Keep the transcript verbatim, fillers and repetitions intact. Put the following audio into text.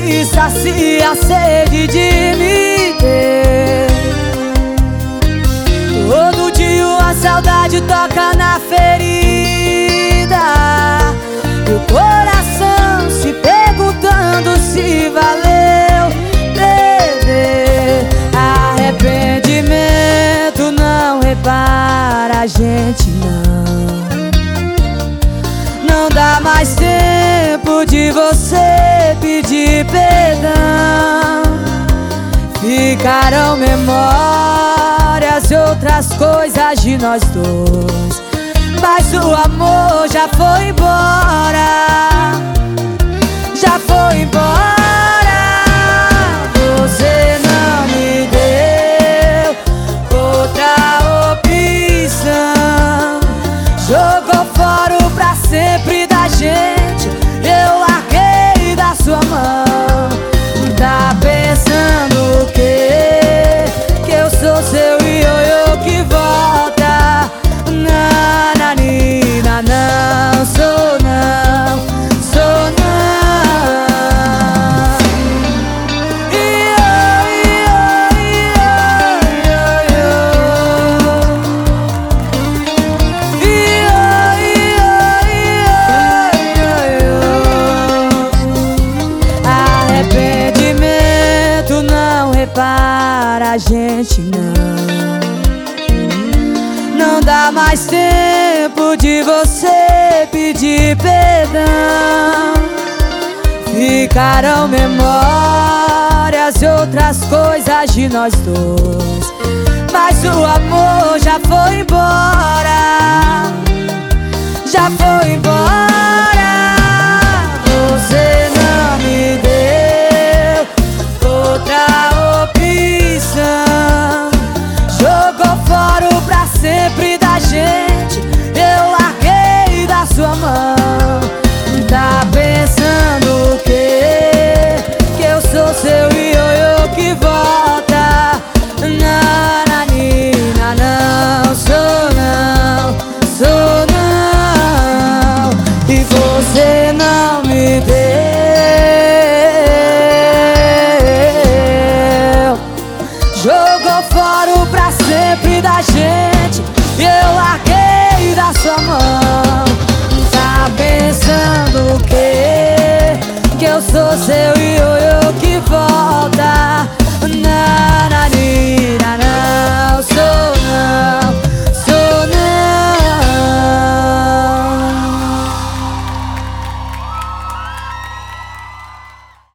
que sacia a sede de me ter. Todo dia a saudade toca na ferida, e o coração se perguntando se valeu beber. Arrependimento não repara a gente, não. Não dá mais tempo de você pedir perdão. Ficarão memórias e outras coisas de nós dois, mas o amor já foi embora. Já foi embora. Você não me deu outra opção. Jogou fora o pra sempre da gente, eu larguei da sua mão. Tá pensando o quê? Que eu sou seu ioiô que volta. Nananina, não sou não, sou não. Arrependimento não repara a gente, não. Não dá mais tempo de você pedir perdão. Ficarão memórias e outras coisas de nós dois, mas o amor já foi embora. Já foi embora. Você não me deu outra opção. Jogou fora o pra sempre da gente, eu larguei da sua mão. Tá pensando o quê? Que eu sou seu ioiô que volta. Nananina, não sou não, sou não. E você não me deu. Jogou fora o pra sempre da gente, e eu larguei da sua mão. Tá pensando o quê? Que eu sou seu